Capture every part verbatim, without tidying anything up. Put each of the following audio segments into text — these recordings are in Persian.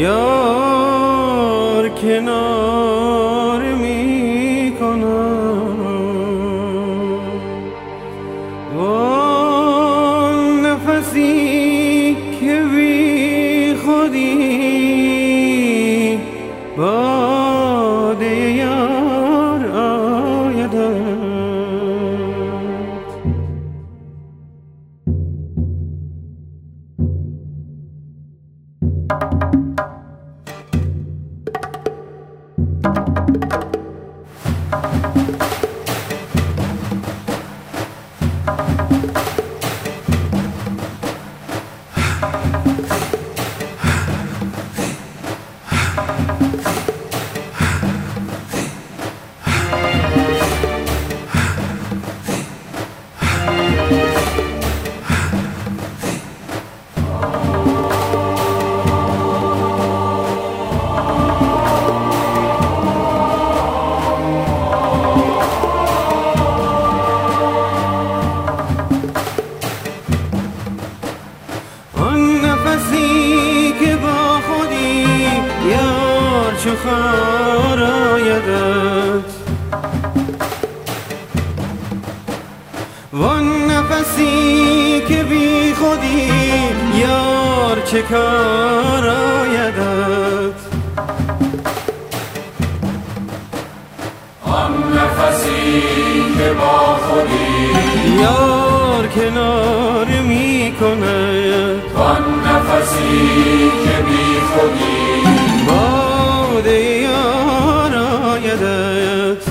یار کنار می کنم وان نفسی که بی خودی باد یار آیدم. چو خار آیدت وان نفسی که بی خودی یار چه کار آیدت. آن نفسی که با خودی یار کنار می کند وان نفسی که بی خودی باد یار آیدت.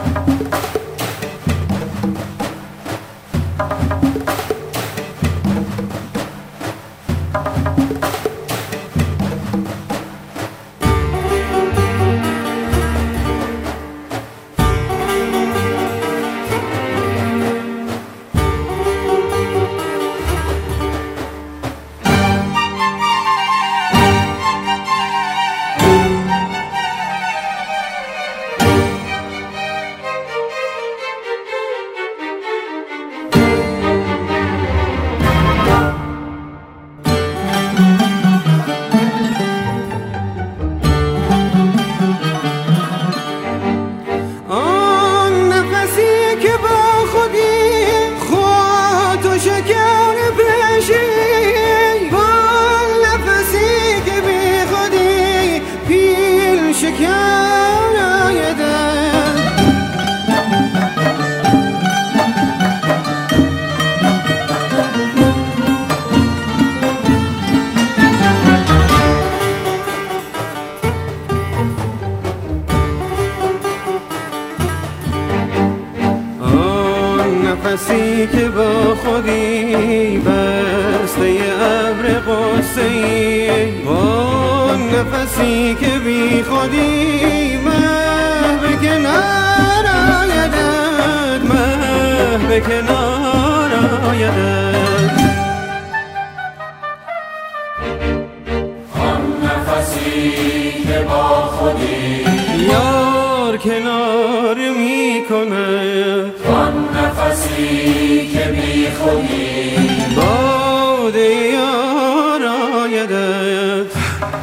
نفسی که با خودی بسته ابر قصه‌ای وان نفسی که بی خودی مه به کنار آیدت مه به کنار آیدت. آن نفسی که با خودی یار کنار می کند وان نفسی که بی خودی باد یار آیدت.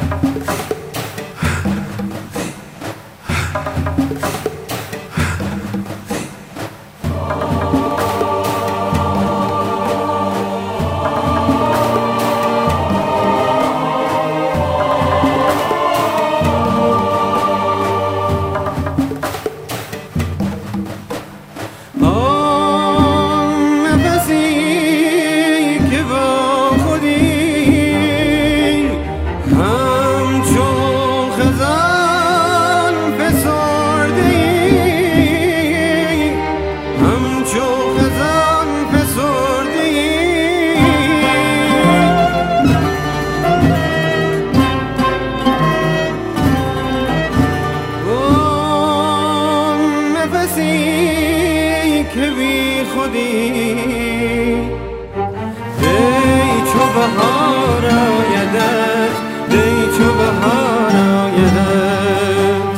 که بی خودی دی چو بهار آیدت دی چو بهار آیدت.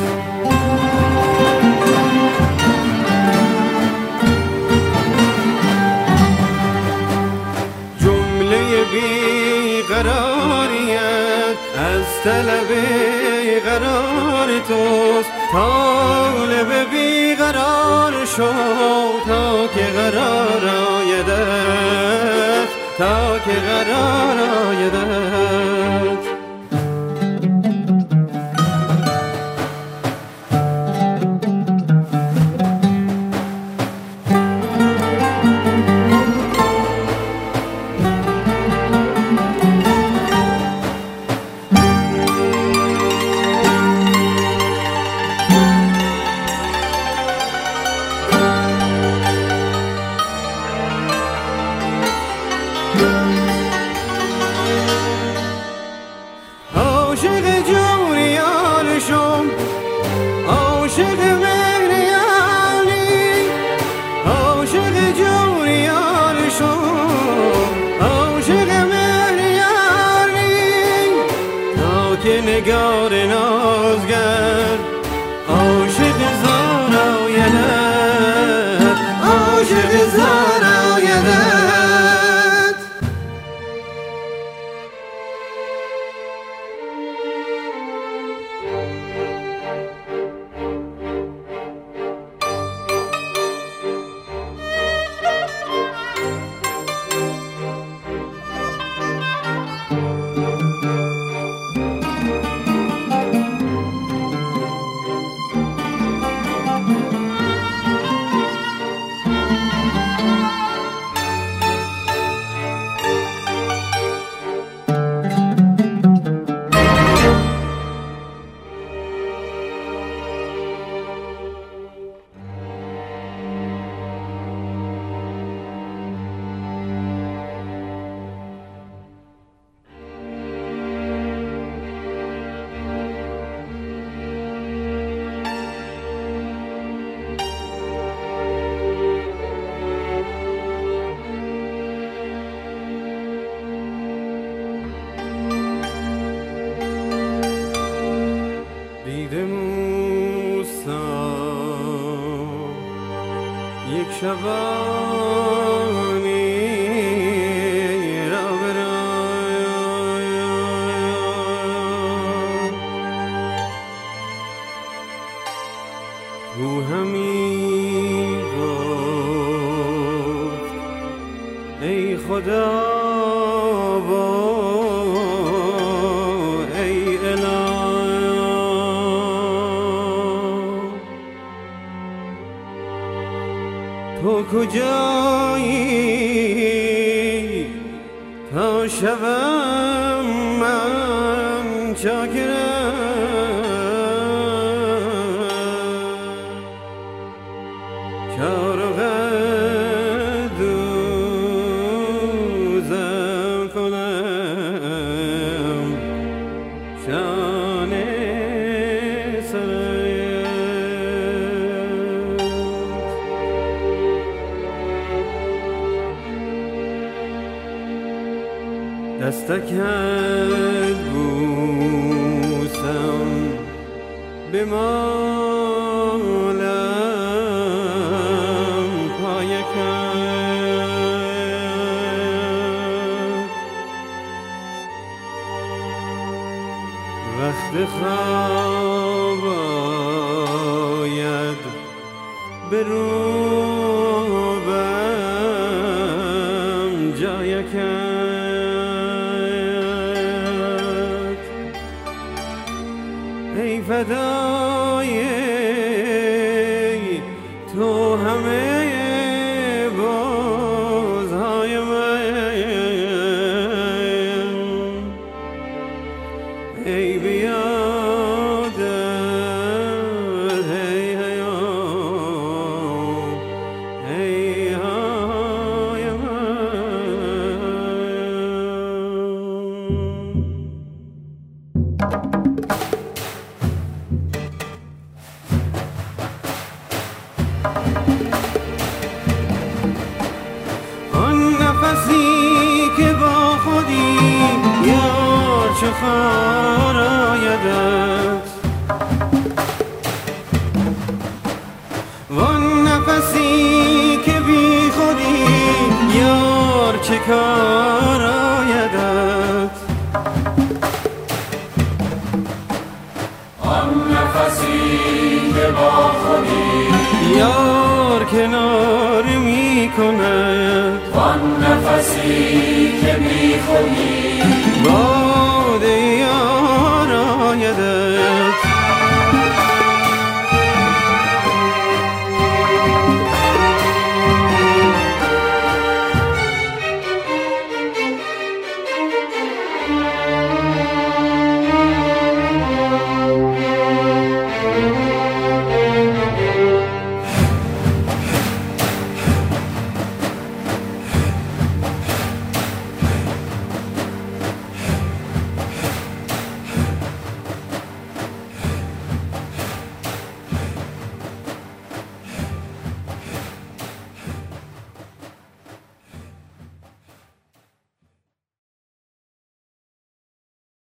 جمله بی قراریت از طلب قرار توست، طالب بیقرار شو تا که قرار آیدت، تا که قرار آیدت. عاشق جوریان شم، عاشق مهریانی، عاشق جوریان شم، عاشق مهریانی، تا که نگار نازگر عاشق زار آیدت، عاشق زار آیدت. یک شبانی را برایم او همی گفت ای خدا و ای اله، تو کجایی تا شوم من چاکرم، چارق دوزم کنم شان سرایت. دستکت بوسم بمالم پایکت، وقت خواب آید به روبم جایکت، ای فدای تو همه بازهای من، ای بیادت ای حیام ای های آن نفسی که با خودی یار چه خار آیدت، وان نفسی که بی خودی یار چه کار آیدت، آن نفسی که با خودی یار کنار می کند آن نفسی که بی خودی با